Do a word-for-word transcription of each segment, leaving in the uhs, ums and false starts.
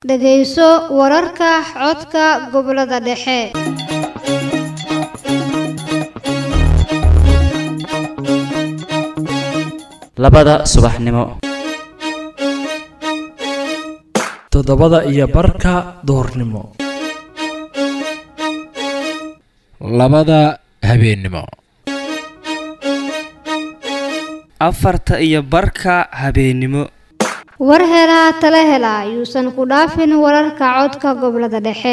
dhageyso wararka codka gobolada dhexe. labada subaxnimo toddobada iyo barka duhurnimo labada habeennimo afarta iyo barka habeennimo war helaa tala hela yuusan ku dhaafin wararka codka gobolada dhexe.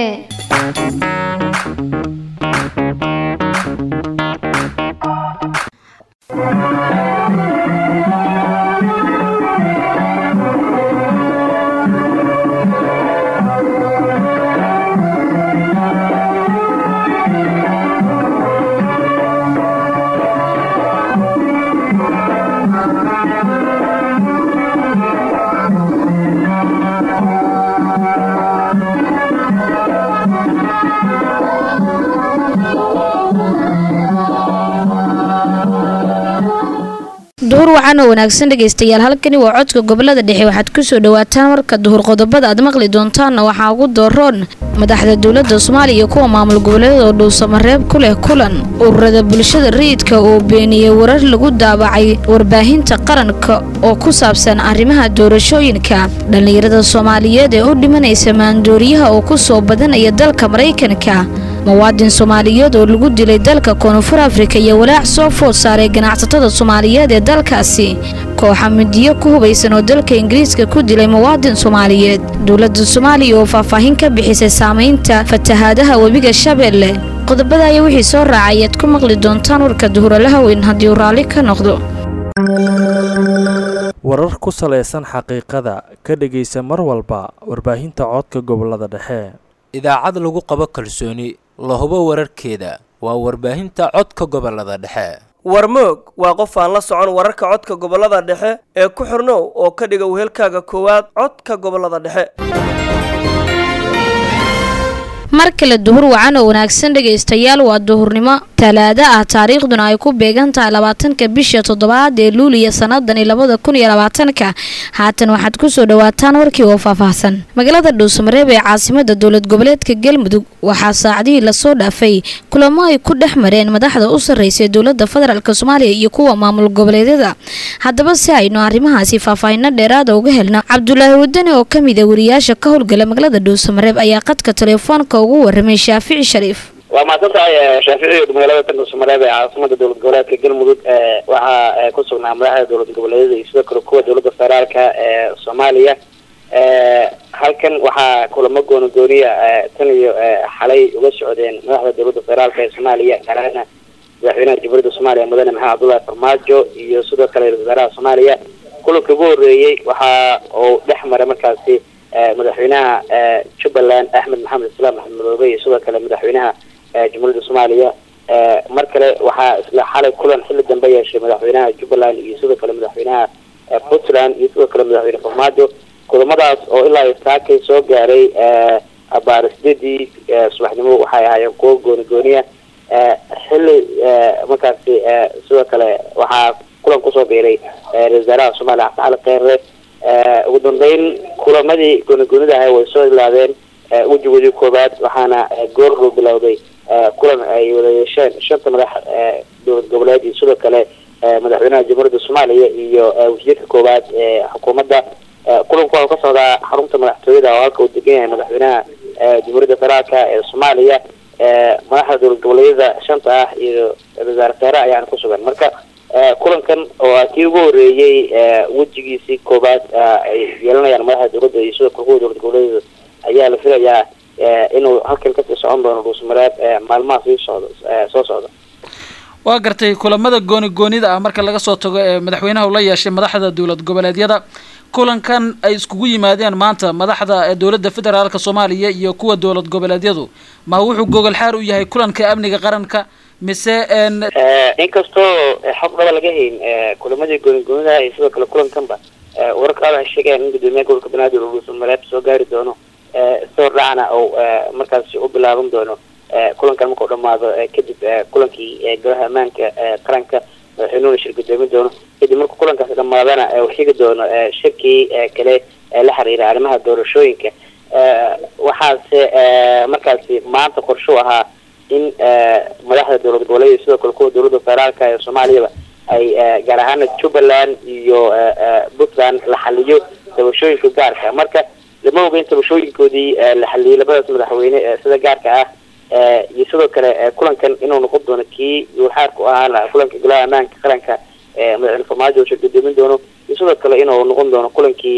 duhur waxaana wanaagsan dhageystayaal halkani waa codka gobolada dhexe waxaad ku soo dhawaataan warka duhur qodobada aad maqli doontaan waxaa ugu dooroon madaxda dawladda Soomaaliya iyo kuwa maamul goboleedyada oo dhuusamareeb ku leh kulan ururada bulshada rayidka oo beeniyay warar lagu daabacay warbaahinta qaranka oo ku saabsan arrimaha doorashooyinka dhalinyarada Soomaaliyeed ee u dhimanaysa maandooriyaha oo ku soo badanaya dalka Mareykanka muwaadin Soomaaliyeed oo lagu dilay dalka Koonfur Afrika iyo walaac soo food saaray ganacsatada Soomaaliyeed ee dalkaasi kooxa midiyo ku hubaysan oo dalka Ingiriiska ku dilay muwaadin Soomaaliyeed dawladda Soomaaliya oo faahfaahin ka bixisay saameynta fatahaadaha webiga Shabeelle qodobada ay wixii soo raacay aad ku maqli doontaan warka duhuralaha weyn haddii uu raali ka noqdo. warar ku saleysan xaqiiqada ka dhageysa mar walba warbaahinta codka gobolada dhexe. idaacad lagu qabo kalsooni la hubo wararkeeda waa warbaahinta codka gobolada dhexe. warmoog waa qof aan la socon wararka codka gobolada dhexe ee ku xirnow oo ka dhiga wehelkaaga koowaad codka gobolada dhexe. mar kale duhur wacan oo wanaagsan dhageystayaal waa duhurnimo talaado ah taariikhduna ay ku beegan tahay labaatanka bisha toddobaad ee luuliya sanadan labada kun iyo labaatanka haatan waxaad ku soo dhawaataan warkii oo faahfaahsan. magaalada dhuusamareeb ee caasimada dowlad goboleedka Galmudug waxaa saacadihii la soo dhaafay kulamo ay ku dhex mareen madaxda u sarreysay dowladda federaalka Soomaaliya iyo kuwa maamul goboleedyada. haddaba si aynu arrimahaasi faahfaahin dheeraad ah uga helno Cabdullaahi Wadani oo kamid ah wariyaasha ka howlgala magaalada dhuusamareeb ayaa qadka telefoonka ugu waramay Shaafici Shariif. waa maadsantahay Shaafici magaalada dhuusamareeb ee caasimada dowlad goboleedka Galmudug waxaa ku sugnaa madaxda dowlad goboleedyada iyo sidoo kale kuwa dowladda federaalka ee Soomaaliya. halkan waxaa kulamo gooni gooniya tan iyo xalay uga socdeen madaxda dowladda federaalka ee Soomaaliya gaar ahaan madaxweynaha Jamhuuriyadda Soomaaliya Mudane Maxamed Cabdullaahi Farmaajo iyo sidoo kale wasaaraha Soomaaliya. kulanka ugu horeeyay waxa uu dhex maray markaasi madaxweynaha Jubbaland Axmed Maxamed Islaam Axmed Madoobe iyo sidoo kale madaxweynaha Jamhuuriyadda Soomaaliya. markale waxaa isla xalay kulan xilli dambe yeeshay madaxweynaha Jubbaland iyo sidoo kale madaxweynaha Puntland iyo sidoo kale madaxweyne Farmaajo. kulamadaas oo ilaa saakay soo gaaray abaarisidii subaxnimo waxay ahaayeen kuwo gooni gooniya xilli markaasi sidoo kale waxaa kulan kusoo biiray wasaaraha Soomaaliya Cali Kheyre. ugu dambeyn kulamadii gooni goonida ahaa way soo ilaadeen wajigooda koobaad waxaana goor loo bilowday kulan ay wada yeesheen shanta madax dowlad goboleed iyo sidoo kale madaxweynaha Jamhuuriyadda Soomaaliya iyo wasiirka koobaad ee xukuumadda. kulanku wuxuu ka socdaa xarunta madaxtooyada oo halka uu degan yahay madaxweynaha Jamhuuriyadda Federaalka ee Soomaaliya. madaxda dowlad goboleedyada shanta ah iyo wasaare kheyre ayaan ku sugan. marka kulankan oo kii ugu horeeyay wajigiisii koobaad ay yeelanayaan madaxda dowladda iyo sidoo kale kuwa dowlad goboleedyada ayaa la filayaa inuu halkan ka sii socon doono dhuusamareeb maalmaha sii socda soo socda. waa gartay kulamada gooni goonida ah marka laga soo tago ee madaxweynaha uu la yeeshay madaxda dowlad goboleedyada kulankan ay iskugu yimaadeen maanta madaxda dowladda federaalka Soomaaliya iyo kuwa dowlad goboleedyadu ma wuxuu gogol xaar u yahay kulanka amniga qaranka mise in inkastoo xog dhaba laga hayn kulamadii gooni goonida iyo sidoo kale kulankanba wararka ay sheegeen in gudoomiyaha gobolka Banaadir uu Soomaaliya soo gaari doono soo raacna oo markaas u bilaaban doono kulankan markuu dhamaado kadib kulankii golaha ammaanka qaranka madaxweynuhu shir gudoomin doono kadib markuu kulankaas dhamaadana uu xigi doono shirkii kale la xiriira arrimaha doorashooyinka waxaase markaasi maanta qorshu ahaa in madaxda dowlad goboleed sidoo kale kuwa dowladda federaalka ee soomaaliyaba ay gaar ahaan Jubbaland iyo Puntland la xaliyo tabashooyinka gaarka marka lama oga in tabashooyinkoodii la xaliyay labadaas madaxweyne sida gaarka ah iyo sidoo kale kulankan inuu noqon doono kii waxaad ku ahaa kulanka golaha ammaanka qaranka ee madaxweyne Farmaajo uu gudoomin doono iyo sidoo kale inuu noqon doono kulankii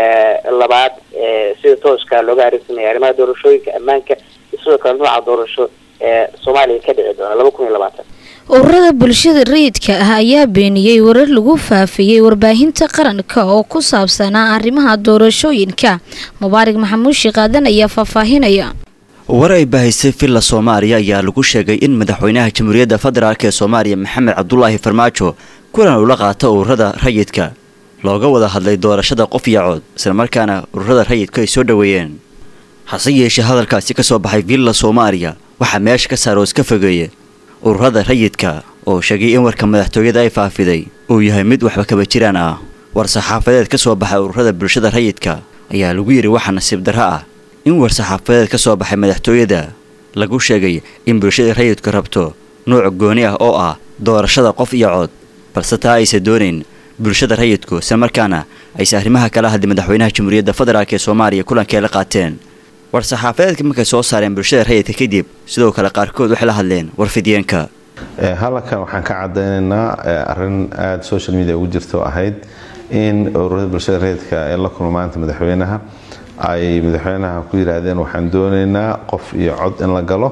labaad sida tooska looga arinsanaya arrimaha doorashooyinka ammaanka iyo sidoo kale nooca doorasho ee Soomaaliya ka dhici doona laba kun iyo labaatan. ururada bulshada rayidka ah ayaa beeniyay warar lagu faafiyay warbaahinta qaranka oo ku saabsanaa arrimaha doorashooyinka. Mubaarak Maxamuud Shiqaadan ayaa faahfaahinaya. war ay baahisay filla Soomaaliya ayaa lagu sheegay in madaxweynaha Jamhuuriyadda Federaalka ee Soomaaliya Maxamed Cabdullaahi Farmaajo kulan ula qaato ururada rayidka looga wada hadlay doorashada qof iyo cod isla markaana ururada rayidka ay soo dhaweeyeen. hase yeeshee hadalkaasi ka soo baxay filla Soomaaliya waxa meesha ka saaroos ka fogeeyay ururada rayidka oo sheegay in warka madaxtooyada ay faafiday uu yahay mid waxba kaba jiraan ah. war saxaafadeed ka soo baxay ururada bulshada rayidka ayaa lagu yiri waxa nasiib darro ah in war saxaafadeed ka soo baxay madaxtooyada lagu sheegay in bulshada rayidku rabto nooc gooni ah oo ah doorashada qof iyo cod balse taa aysan doonayn bulshada rayidku isla markaana aysan arrimaha kala hadlin madaxweynaha Jamhuuriyadda Federaalka ee Soomaaliya kulankii la qaateen. war saxaafadeedka markay soo saareen bulshada rayidka kadib sidoo kale qaarkood waxay la hadleen warfidiyeenka. halkan waxaan ka cadeynaynaa arrin aad social media ugu jirto ahayd in ururada bulshada rayidka ee la kulmo maanta madaxweynaha ay madaxweynaha ku yiraahdeen waxaan doonaynaa qof iyo cod in la galo.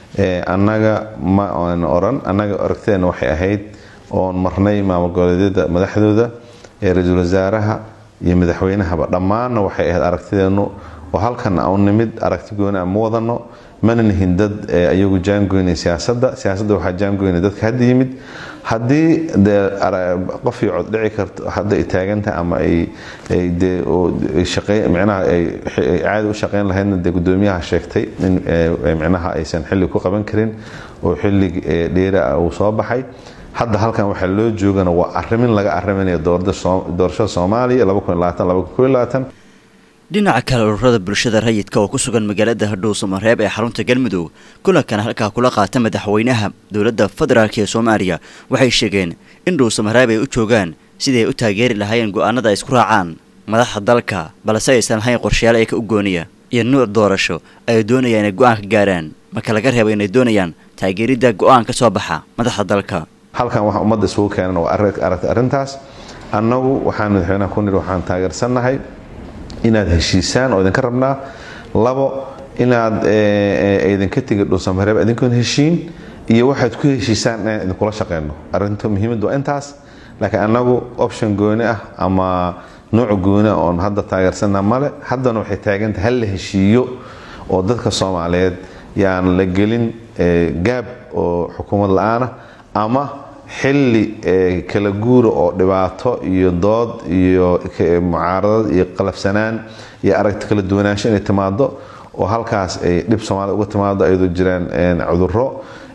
annaga ma aan oran annaga aragteena waxay ahayd oon marnay maamul goboleedyada madaxdooda ee ra'iisul wasaaraha iyo madaxweynahaba dhammaanna waxay ahayd aragtideenu oo halkan aan nimid aragti gooni ah ma wadano mana nihin dad ayagu jaangoynay siyaasadda siyaasadda waxa jaangoynay dadka hadda yimid haddii qof iyo cod dhici karto hadda ay taagantahay ama ay de shaqay macnaha ay caadi u shaqeyn lahaydna de gudoomiyaha sheegtay in macnaha aysan xilli ku qaban karin oo xilli dheera uu soo baxay. hadda halkan waxa loo joogana waa arrimin laga arriminayo doorashada Soomaaliya laba kun iyo labaatan laba kun iyo labaatan. dhinaca kale ururada bulshada rayidka oo ku sugan magaalada Hadhuus Mareeb ee xarunta Galmudug kulankan halka kula qaata madaxweynaha dowladda federaalka ee Soomaaliya waxay sheegeen in Hadhuus Mareeb ay u joogaan sidii ay u taageeri lahaayeen go'aanada ay isku raacaan madaxda dalka balse aysan lahayn qorshayaal ay ka u gooniya iyo nuuc doorasho ay doonayaan inay go'aan ka gaaraan marka laga reebo inay doonayaan taageerida go'aan ka soo baxa madaxda dalka. halkan waxa ummadda isugu keenan waa aragti arrintaas annagu waxaan madaxweynaha ku niri waxaan taageersanahay inaad heshiisaan oo idinka rabnaa labo inaad idinka tigi Hadhuus Mareeb idinkoon heshiin iyo waxaad ku heshiisaan in idin kula shaqeeyno arrinta muhiimadu waa intaas laakiin annagu option gooni ah ama nooc gooni ah oo hadda taageersanaa male haddana waxay taagan tahay hal la heshiiyo oo dadka Soomaaliyeed yaan la gelin gaab oo xukuumad la'aan ama xilli kala guur oo dhibaato iyo dood iyo mucaaradad iyo qalafsanaan iyo aragti kala duwanaansho inay timaado oo halkaas ay dhib Soomaaliya uga timaado ayadoo jiraan cudurro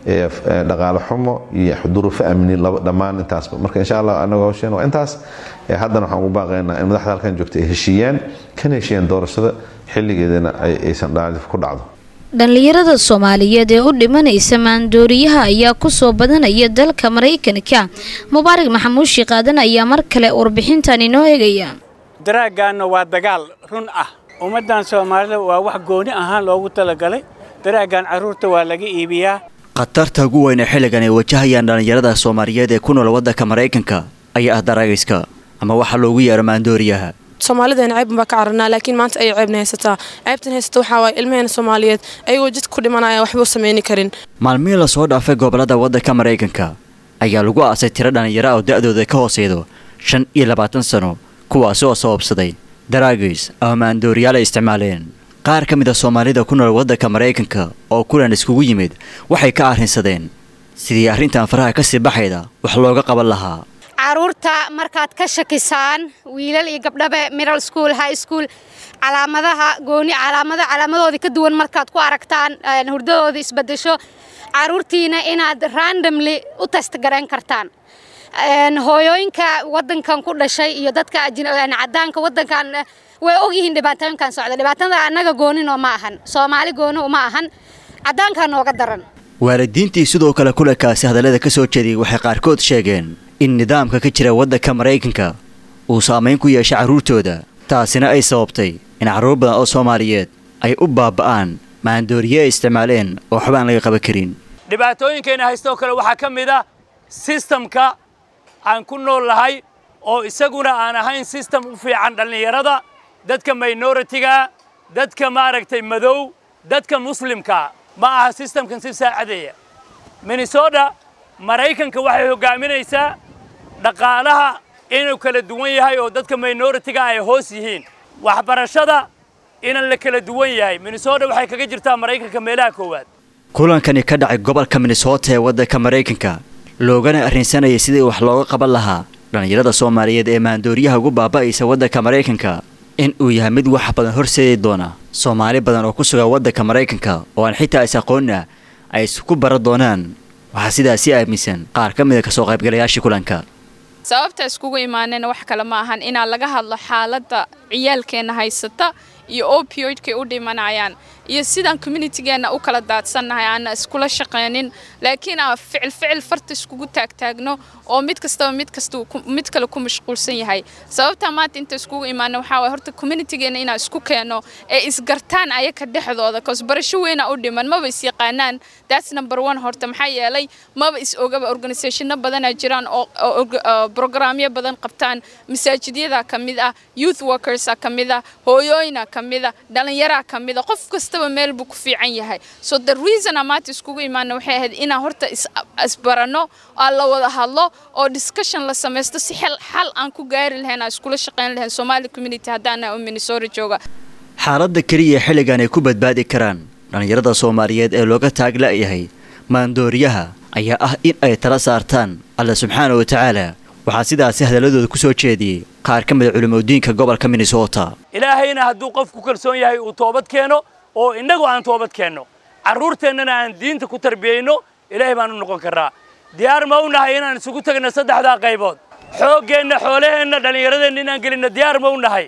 dhaqaale xumo iyo duruufo amni dhammaan intaas marka insha Allah anagu hawshan waa intaas haddana waxaan ugu baaqaynaa in madaxda halkan joogta ay heshiiyaan kan heshiiyaan doorashada xilligeedana aysan dhaadif ku dhacdo. dhalinyarada Soomaaliyeed ee u dhimanaysa maandooriyaha ayaa ku soo badanaya dalka Mareykanka. Mubaarak Maxamuud Shiqaadan ayaa mar kale warbixintan inoo eegaya. daraagan waa dagaal run ah ummadan Soomaalida waa wax gooni ahaan loogu talagalay daraagan caruurta waa laga iibiyaa. qatarta ugu weyn ee xilligan ay wajahayaan dhalinyarada Soomaaliyeed ee ku nool waddanka Mareykanka ayaa ah daraagiska ama waxa loogu yeero maandooriyaha. Soomaalida ceeb ma ka carnaa laakiin maanta ay ceebna haysataa ceebtan haysato waxa way ilmaheena Soomaaliyeed ayagoo jid ku dhimanaya waxba u sameeyni karin. maalmihii la soo dhaafay gobolada waddanka Mareykanka ayaa lagu aasay tiro dhalinyaro oo da'dooda ka hooseeyo shan iyo labaatan sano kuwaas oo sababsaday daraagis ama maandooriyaal ay isticmaaleen. qaar ka mid ah Soomaalida ku nool waddanka Mareykanka oo kulan iskugu yimid waxay ka arrinsadeen sidii arrintan faraha ka sii baxayda wax looga qaban lahaa. caruurta markaad ka shakisaan wiilal iyo gabdhabe middle school high school calaamadaha gooni calaamada calaamadooda ka duwan markaad ku aragtaan hurdadooda isbedesho caruurtiina inaad randomly u test garan kartaan hooyooyinka wadankan ku dhashay iyo dadka cadaanka wadankan way og yihiin dhibaatooyinkan socda dhibaatada anaga gooninoo ma ahan Soomaali gooni uma ahan cadaanka nooga daran waalidiintii sidoo kale kulankaasi hadallada ka soo jeediyay waxay qaarkood sheegeen in nidaamka ka jira waddanka Mareykanka uu saameyn ku yeeshay carruurtooda taasina ay sababtay in carruur badan oo Soomaaliyeed ay u baaba'aan maandooriye ay isticmaaleen oo xubaan laga qaban karin dhibaatooyinkeena haysto kale waxa ka mid ah systemka aan ku noolahay oo isaguna aan ahayn system u fiican dhalinyarada dadka minority-ga dadka maaragtay madow dadka muslimka ma aha systemkan si saacadeeya Minnesota Mareykanka waxay hogaaminaysaa dhaqaalaha inuu kala duwan yahay oo dadka minority-ga ay hoos yihiin waxbarashada in la kala duwan yahay Minnesota waxay kaga jirtaa Mareykanka meelaha koowaad kulankani ka dhacay gobolka Minnesota ee waddanka Mareykanka loogana arrinsanayay sidii wax looga qaban lahaa dhalinyarada Soomaaliyeed ee maandooriyaha ugu baaba'aysa waddanka Mareykanka in uu yahay mid wax badan horseedi doona Soomaali badan oo ku sugan waddanka Mareykanka oo aan xitaa is aqoonna ay isku baran doonaan waxa sidaasi aaminsan qaar ka mid ah ka soo qaybgalayaasha kulanka sababta iskugu imaanayna wax kale ma ahan in laga hadlo xaaladda ciyaalkeena haysata iyo opioidka u dhimanayaan iyo sidaan community-geena u kala daadsanahay aan iskula shaqeynin laakiin aan ficil ficil farta iskugu taagtaagno oo mid kasta mid kasta mid kale ku mashquulsan yahay sababta maanta inta iskugu imaanay waxa way horta community-geena inaan isku keeno ee isgartaan ayaka dhexdooda kaas barasho weyn u dhiman ma is yaqaanaan that's number one horta maxay yeelay ma is ogaba organization badan jiraan oo programyo badan qabtaan masaajidada kamid ah youth workers kamid ah hooyooyina kamid ah dhalinyaro kamid ah qof kasta meel buu ku fiican yahay so the reason amaat iskugu imaano waxay ahayd in horta isbarano oo la wada hadlo oo discussion la sameesto si xal xal aan ku gaari lahayn iskula shaqeyn lahayn Somali community hadana oo Minnesota jooga xaaladda kaliya xilligan ay ku badbaadi karaan dhalinyarada Soomaaliyeed ee looga taagla yahay maandooriyaha ayaa ah in ay tala saartaan Allah subhanahu wa ta'ala waxa sidaas hadalladooda ku soo jeediyay qaar ka mid ah culimooyinka gobolka Minnesota ilaahayna hadduu qofku kalsoon yahay uu toobad keeno oo inagu aan toobad keeno carruurteennana aan diinta ku tarbiyeyno ilaahay baan u noqon karaa diyaar ma u nahay inaan isugu tagno saddexda qaybood xooggeena xoolaheena dhalinyaradeenna inaan gelino diyaar ma u nahay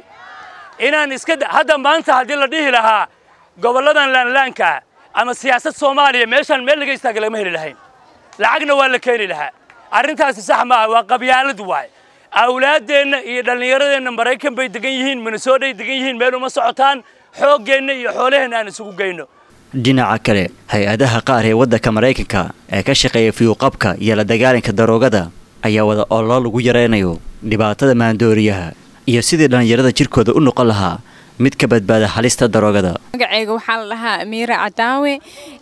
inaan iska hadda maanta haddii la dhihi lahaa goboladan laanlaanka ama siyaasad Soomaaliya meeshan meel laga istaaga lama heli lahayn lacagna waa la keeni lahaa arrintaasi sax ma ah waa qabyaalad waay awlaadeenna iyo dhalinyaradeenna Mareykan bay degan yihiin Minnesota ay degan yihiin meel uma socotaan xooggeena iyo xoolaheena aan isugu geyno dhinaca kale hay-adaha qaar ee waddanka Mareykanka ee ka shaqeeya fiyuuqabka iyo la dagaalanka daroogada ayaa wada olol lagu yareynayo dhibaatada maandooriyaha iyo sidii dhalinyarada jirkooda u noqon lahaa mid ka badbaada halista daroogada magacayga waxaa la dhahaa Amira Cadaawe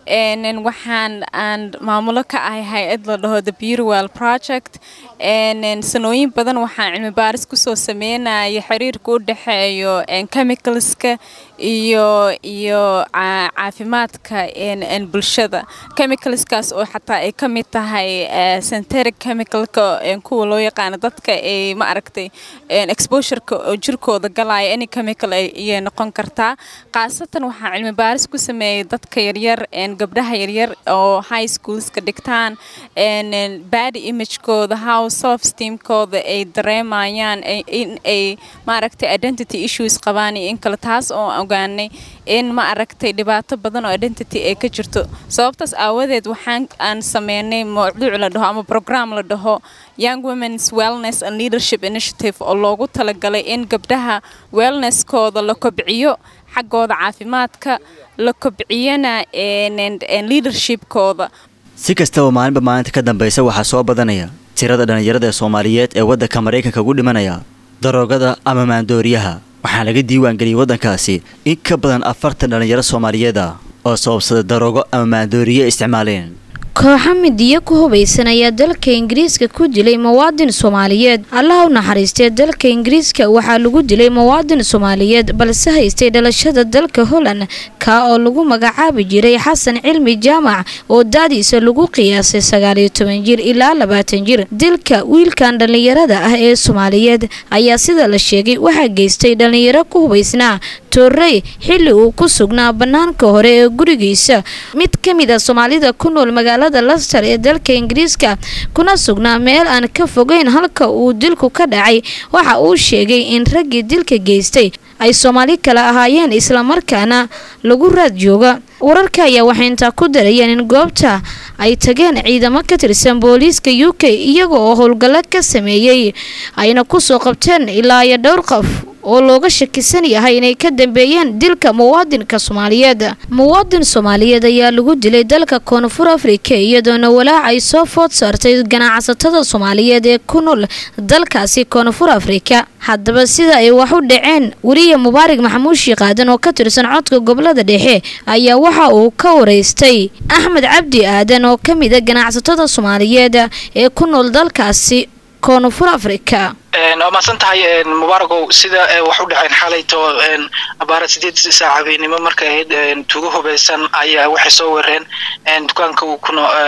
een waxaan aan maamulo ka ahay hay'ad la dhaho The Beautywell Project een sanooyin badan waxaan cilmi baaris ku soo sameynay xiriirka u dhaxeeyo chemicalska iyo iyo caafimaadka een een bulshada chemicalskaas oo xataa ay ka mid tahay synthetic chemicalka een kuwa loo yaqaan dadka ay ma aragtay een exposure-ka oo jirkooda galaya any chemical ay noqon kartaa qaasatan waxaan cilmi baaris ku sameeyay dadka yar yar een gabdhaha yar yar oo high schools ka dhigtaan een body image-kooda how self esteem kooda ay dareemayaan in ay ma aragtay identity issues qabaan in kala taas oo ogaanay in ma aragtay dhibaato badan oo identity ay ka jirto sababtaas aawadeed waxaan aan sameynay mawduuc la dhaho ama program la dhaho Young Women's Wellness and Leadership Initiative oo loogu talagalay in gabdhaha wellness kooda la kobciyo xaqooda caafimaadka la kobciyana een leadership kooda si kastaba maalinba maalinta ka dambaysa waxa soo badanaya tirada dhalinyarada Soomaaliyeed ee waddanka Mareykanka ugu dhimanaya daroogada ama maandooriyaha waxaa laga diiwaan galiyay waddankaasi in ka badan afartan dhalinyaro Soomaaliyeed ah oo sababsada daroogo ama maandooriye isticmaaleen kooxa midiya ku hubaysanaya dalka Ingiriiska ku dilay muwaadin Soomaaliyeed Allah u naxariistay dalka Ingiriiska waxa lagu dilay muwaadin Soomaaliyeed balse haystay dhalashada dalka Holland ka oo lagu magacaabi jiray Xasan Cilmi Jaamac oo daadiisa lagu qiyaasay sagaal iyo toban jir ilaa labaatan jir dilka wiilkan dhalinyarada ah ee Soomaaliyeed ayaa sida la sheegay waxa geystay dhalinyaro ku hubaysnaa Torrey xilli uu ku sugnaa banaanka hore ee gurigiisa mid kamid ah Soomaalida ku nool magaalada magaalada Leicester ee dalka Ingiriiska kuna sugnaa meel aan ka fogeyn halka uu dilku ka dhacay waxa uu sheegay in raggii dilka geystay ay Soomaali kala ahaayeen isla markaana lagu raad jooga wararka ayaa waxay inta ku darayeen in goobta ay tageen ciidamo ka tirsan booliiska U K iyaga oo howlgalo ka sameeyay ayna ku soo qabteen ilaa iyo dhowr qof oo looga shakisan yahay inay ka dambeeyeen dilka muwaadinka Soomaaliyeed muwaadin Soomaaliyeed ayaa lagu dilay dalka Koonfur Afrika iyadoo walaac ay soo food saartay ganacsatada Soomaaliyeed ee ku nool dalkaasi Koonfur Afrika haddaba sida ay wax u dhaceen wariye Mubaarak Maxamuud Shiiqaadan oo ka tirsan codka gobolada dhexe ayaa waxa uu ka wareystay Axmed Cabdi Aadan oo kamid ah ganacsatada Soomaaliyeed ee ku nool dalkaasi Koonfur Afrika waa maasan tahay Mubaarakow sida wax u dhaceen xalayto abaara sideed saac habeenimo markay ahayd tuugo hubeysan ayaa waxay soo weereen dukaanka uu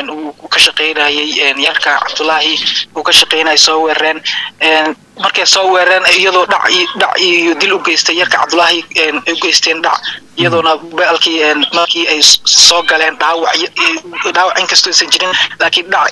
ka shaqeynayay yarka Cabdullaahi uu ka shaqeynay soo weereen markay soo weereen iyadoo dhac dhac iyo dil u geystay yarka Cabdullaahi u geysteen dhac iyadoona baalkii markii ay soo galeen dhaawac dhaawac inkastoo aysan jirin laakiin dhac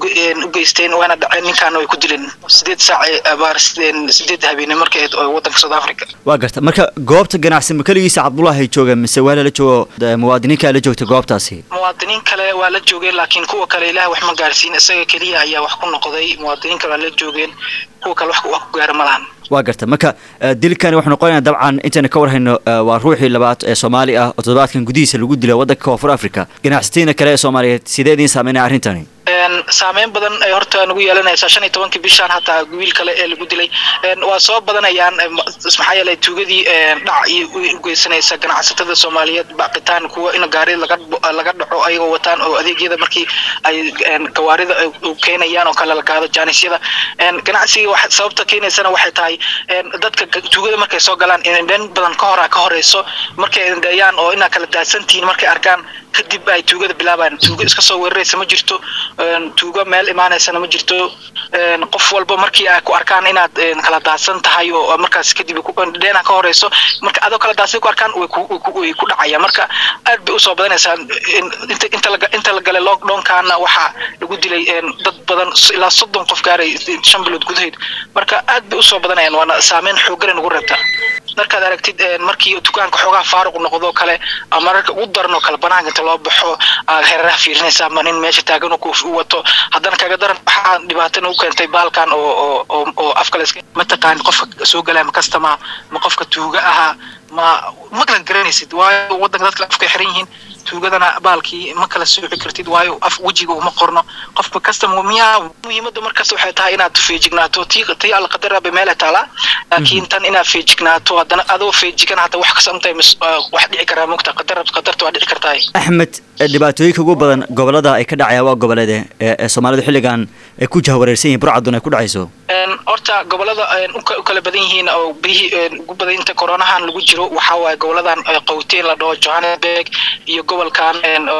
u geysteen waana dhaceen ninkaan way ku dileen sideed saac abaar sideed habeenimo markay wadanka South Africa waa garta marka goobta ganacsi ma kaligiisa Cabdullaahi jooga mise waa la joogo muwaadiniin kale joogta goobtaasi muwaadiniin kale waa la joogeen laakiin kuwa kale Ilaahay wax ma gaarsiin isaga kaliya ayaa wax ku noqday muwaadiniin kale la joogeen kuwa kale wax ku gaar ma lahan waa garta marka dilkani wuxuu noqonayaa dabcan intaan ka warhayno waa ruuxii labaad ee Soomaali ah oo toddobaadkan gudihiisa lagu dilay wadanka Koonfur Afrika ganacsatada kale ee Soomaaliyeed sideedin saameynay arintani saameyn badan ay horta nagu yeelanaysa shan iyo toban bishan hataa wiil kale ee lagu dilay waa soo badanayaan maxaa yeelay tuugadii dhac iyo u geysanaysa ganacsatada Soomaaliyeed baqitaan kuwa in gaari laga laga dhaco ayagoo wataan oo adeegyada markii ay gawaarida u keenayaan oo kala la qaado jaanisyada ganacsiga wax sababta keenaysana waxay tahay dadka tuugada markay soo galaan in dhan badan ka hor ka horeyso markay indayaan oo ina kala daadsantiin markay arkaan kadib ay tuugada bilaabaan tuuga iska soo weeraraysa ma jirto tuuga meel imaanaysana ma jirto qof walba markii ay ku arkaan inaad kala daadsan tahay oo markaas kadib ku dheena ka horeyso marka adoo kala daadsan ku arkaan way ku way ku dhacaya marka aad bay u soo badanaysaa inta inta la inta la galay lockdown kaana waxa lagu dilay dad badan ilaa soddon qof gaaray shan bilood gudaheed marka aad bay u soo badanayaan waana saameyn xooggan ugu reebta markaad aragtid markii dukaanka xoogaa faaruq noqdo kale marka ugu darno kala banaanka inta loo baxo heeraha fiirinaysa manin meesha taagan oo ku wato haddana kaga daran waxa dhibaato u keentay baalkan oo oo oo afka leeska ma taqaan qofka soo galay ma customer ma qofka tuuga aha ma ma kala garanaysid waayo wadanka dadka afka xiran yihiin tuugadana baalkii ma kala sooci kartid waayo af wajiga uma qorno qofka customer miya muhiimada markaas waxay tahay inaad feejignaato tii tii al qadar ba meel taala laakiin tan inaad feejignaato haddana adoo feejigan hata wax ka samtay wax dhici kara mugta qadar qadartu waa dhici kartaa Axmed dhibaatooyinka ugu badan gobolada ay ka dhacayaan waa gobolada ee Soomaalidu xilligan ay ku jahawareersan yihiin burcaduna ay ku dhacayso horta gobolada u kala badan yihiin oo bihi ugu badan inta coronahan lagu jiro waxa waay goboladan Gauteng la dhaho Johannesburg iyo gobolkan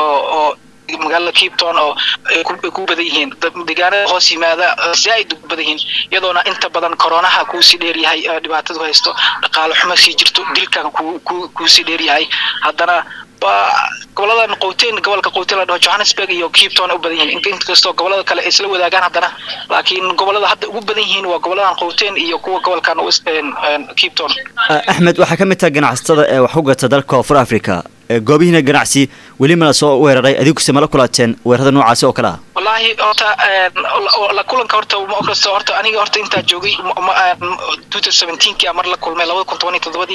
oo magaalada Cape Town oo ku badan yihiin deegaanada hoos yimaada zaid u badan yihiin iyadoona inta badan coronaha ku sii dheer yahay dhibaatadu haysto dhaqaale xumo sii jirto dilkan ku ku sii dheer yahay haddana goboladan Gauteng gobolka Gauteng la dhaho Johannesburg iyo Cape Town u badan yihiin inkastoo gobolada kale ay isla wadaagaan haddana laakiin gobolada hadda ugu badan yihiin waa goboladan Gauteng iyo kuwa gobolkan Cape Town Axmed waxa kamid tahay ganacsatada ee wax u gata dalka Koonfur Afrika goobihiina ganacsi weli ma soo weeraray adigu samala kulaateen weerarada noocaas oo kala wallahi horta la kulanka horta ma ogso horta aniga horta inta joogay twenty seventeen kii mar la kulmay laba kun toban iyo toddoba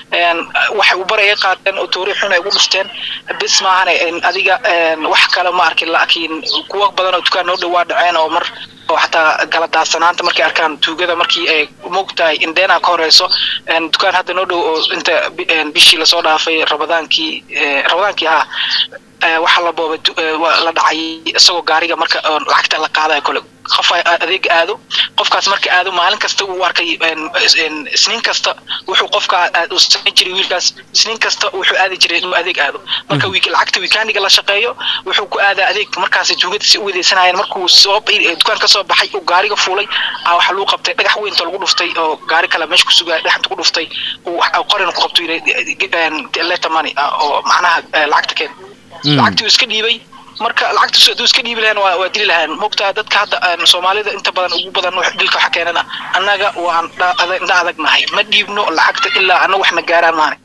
waxa uu baray qaadan oo tooriixun ay ugu dhufteen bis ma ahan adiga wax kale ma arkin laakiin kuwa badan oo dukaan noo dhawaa dhaceen oo mar oo xataa kala daadsanaanta markay arkaan tuugada markii ay moogtahay in deena ka horeyso dukaan hadda noo dhow oo inta bishii la soo dhaafay rabadaankii rabadaankii ah waxa la boobay la dhacay isagoo gaariga marka lacagta la qaaday kale qof adeeg aado qofkaas marka aado maalin kasta uu arkay isniin kasta wuxuu qofka u sameyn jiray wiilkaas isniin kasta wuxuu aadi jiray inuu adeeg aado marka wiil lacagta weekendiga la shaqeeyo wuxuu ku aadaa adeeg markaas tuugada si u wadeysanaayeen markuu soo dukaan ka soo baxay uu gaariga fuulay waxa loo qabtay dhagax weyn oo lagu dhuftay oo gaari kale meesha ku sugay dhagaxta ku dhuftay uu qorin ku qabtay letter money oo macnaha lacagta keen lacagtii iska dhiibay marka lacagta soo iska dhiibi lahayn waa waa dili lahayn moogtaa dadka hadda Soomaalida inta badan ugu badan wax dilka waxa keenana annaga waan adagnahay ma dhiibno lacagta ilaa anagu waxna gaaraan maana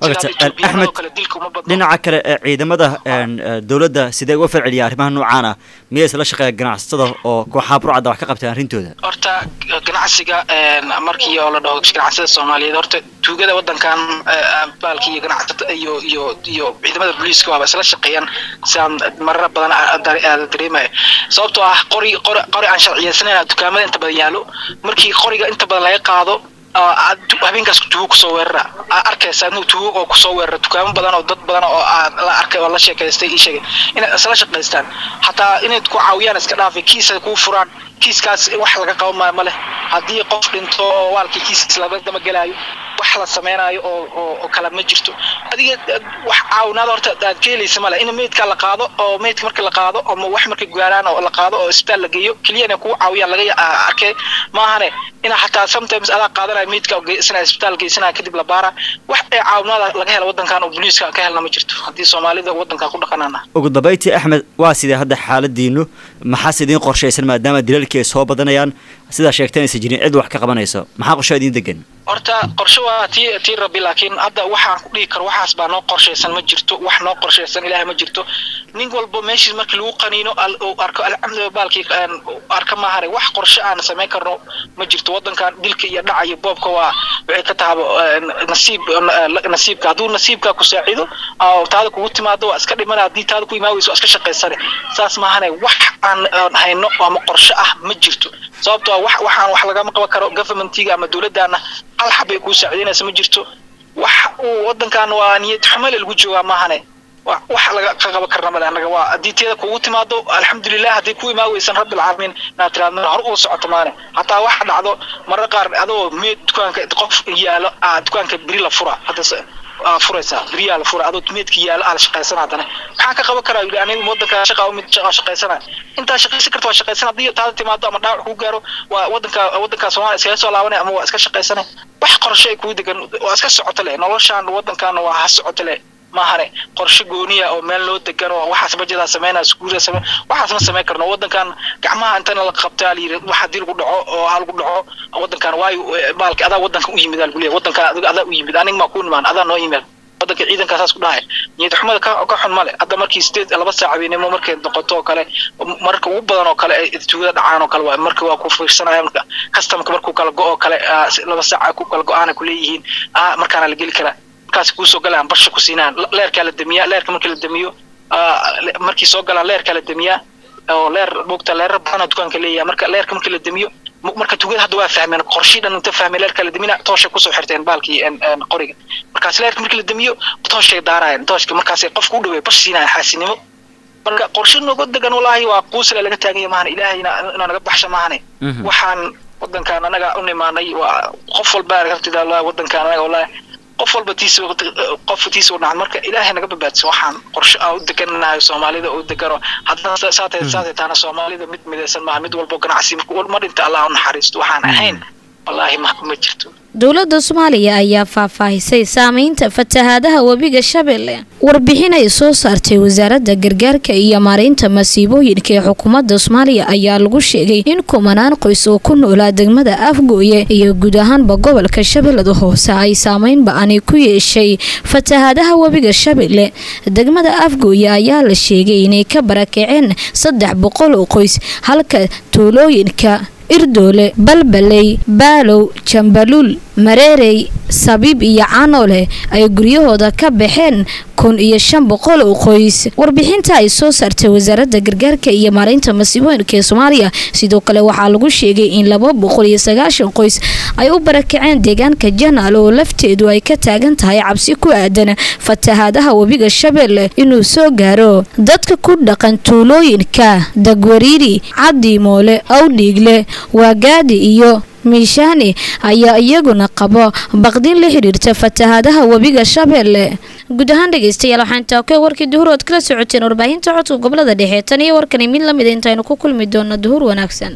Ahmed dhinaca kale ciidamada dawladda sidee uga falceliyay arrimaha noocan ah miyay isla shaqeeyaan ganacsatada oo kooxaha burcada wax ka qabtaan arrintooda horta ganacsiga markii oo la dhaho ganacsatada Soomaaliyeed horta tuugada wadankan baalkii iyo ganacsatada iyo iyo iyo ciidamada booliiska waa isla shaqeeyaan saan marar badan dareemay sababtoo ah qori qori aan sharciyeysanayna dukaamada inta badan yaalo markii qoriga inta badan laga qaado habeenkaas tuugo ku soo weerara arkaysa inuu tuugo oo ku soo weerara dukaamo badan oo dad badan oo la arkay oo la sheekaystay ii sheegay inay isla shaqaystaan hataa inay ku caawiyaan iska dhaafay kiisa ku furaan kiiskaas wax laga qabo ma leh haddii qof dhinto oo waalkii kiiskiis laga dama galaayo wax la sameeynaayo oo oo kala ma jirto adiga wax caawinaad horta aad keelaysa ma leh in meedka la qaado oo meedka marka la qaado ama wax marka gaaraan oo la qaado oo isbitaal la geeyo kaliya ku caawiyaan laga arkay maahane in hataa sometimes ala qaadanayo meedka oo geysana isbitaal geysana kadib la baara wax ay caawinaad laga helo wadankan oo booliiska ka helna ma jirto haddii Soomaalida wadanka ku dhaqanana ugu dambeyntii Ahmed waa sidee hadda xaaladiinu maxaa sideen qorshaysan maadaama dilalkii soo badanayaan sida sheegtay jirin cid wax ka qabanayso maxaa qorsheedin degan horta qorshe waa tii tii rabbi laakiin hadda waxaan ku dhigi karo waxaas baa noo qorshaysan ma jirto wax noo qorshaysan ilaahay ma jirto nin walba meeshii markii lagu qaniino arko alxamdulillah baalkii arka ma haray wax qorshe aan sameyn karno ma jirto wadankan dilka iyo dhaca iyo boobka waa wixii ka taabo nasiib nasiibka haduu nasiibka ku saacido oo taada kugu timaado waa iska dhiman hadii taada ku imaawayso iska shaqaysan saas ma haray wax aan hayno ama qorshe ah ma jirto sababtoo wax waxaan wax laga qaban karo governmentiga ama dawladana hal xabay ku saacideynaysa ma jirto wax uu wadankan waa niyad xumo lagu jooga ma hane wax laga qaban karna ma anaga waa adiiteeda kugu timaado alxamdulillah hadii ku imaawaysan rabbil caalamiin naatiraadna hor u socoto maane hataa wax dhacdo marar qaar adoo meed dukaanka qof yaalo dukaanka biri la fura hada furaysa biriyaal fura adoo meedki yaalo aan shaqaysan hadana maxaa ka qaban karaa aniga aniga wadanka shaqa oo mid shaqa shaqaysana inta shaqaysan karto waa shaqaysan hadii taada timaado ama dhaawac ku gaaro waa wadanka wadanka Soomaaliya iska soo laabanay ama waa iska shaqaysan wax qorshe ku degan waa iska socoto leh noloshaan wadankan waa ha socoto leh ma hare qorshe gooniya oo meel loo degan oo waxaas bajada sameeyna iskuula sameey waxaas ma sameey karno wadankan gacmaha inta la qabtaa liirid waxa dil ku dhaco oo hal ku dhaco wadankan way baalka adaa wadanka u yimid albuliya wadanka adaa u yimid aniga ma ku nimaan adaa noo yimid wadanka ciidanka saas ku dhahay niyad xumada ka ka xun male hadda markii sideed laba saac habeenimo markay noqoto kale marka ugu badan oo kale ay tuugada dhacaan oo kale waa marka waa ku fiirsanayaan marka customer markuu kala go'o kale laba saac ku kala go'aan ku leeyihiin ah markaana la gali kara kaas ku soo galaan barsha ku siinaan leerka la damiya leerka markii la damiyo markii soo galaan leerka la damiya oo leer boogta leer badan dukaanka leeyahay marka leerka markii la damiyo marka tuugada hadda waa fahmeen qorshidan inta fahmeen leerka la damina toosha ku soo xirteen baalkii en qoriga markaas leerka markii la damiyo toosha daarayeen tooshka markaas qof ku dhaweey bash siinaan xaasinimo marka qorshe nooga degan walaahi waa quusla laga taagay maahan ilaahayna inaan naga baxsho maahan waxaan wadankan anaga u nimaanay waa qof walba rabtida Allah wadankan anaga walaahi qof walba tiis qof tiis oo dhacay marka ilaahay naga badbaadso waxaan qorshe u deganahay Soomaalida oo degano hadda saatay saatay taana Soomaalida mid midaysan ma mid walba ganacsi ma dhinta Allah u naxariisto waxaan ahayn wallahi ma ma jirto dawladda Soomaaliya ayaa faahfaahisay saameynta fatahaadaha wabiga Shabeelle warbixin ay soo saartay wasaaradda gargaarka iyo maareynta masiibooyinka ee xukuumadda Soomaaliya ayaa lagu sheegay in kumanaan qoys oo ku nool degmada Afgooye iyo guud ahaanba gobolka Shabeellada Hoose ay saameyn ba'an ku yeeshay fatahaadaha wabiga Shabeelle degmada Afgooye ayaa la sheegay inay ka barakaceen saddex boqol oo qoys halka tuulooyinka Irdoole, Balbaley, Baalow, Jambalul, Mareerey, Sabiib iyo Caanoole ay guryahooda ka baxeen kun iyo shan boqol oo qoys warbixinta ay soo saartay wasaaradda gargaarka iyo maareynta masiibooyinka ee Soomaaliya sidoo kale waxaa lagu sheegay in laba boqol iyo sagaashan qoys ay u barakaceen deegaanka Janaal oo lafteedu ay ka taagan tahay cabsi ku aadan fatahaadaha wabiga Shabeelle inuu soo gaaro dadka ku dhaqan tuulooyinka Dagwariiri, Cadiimoole, Awdhiigle, Waagaadi iyo miishaani ayaa iyaguna qabo baqdin la xiriirta fatahaadaha wabiga Shabeelle guud ahaan dhageystayaal waxaan intaa ka warkii duhurood kala socoteen warbaahinta codka gobolada dhexe tan iyo warkani mid lamid ah intaaynu ku kulmi doono duhur wanaagsan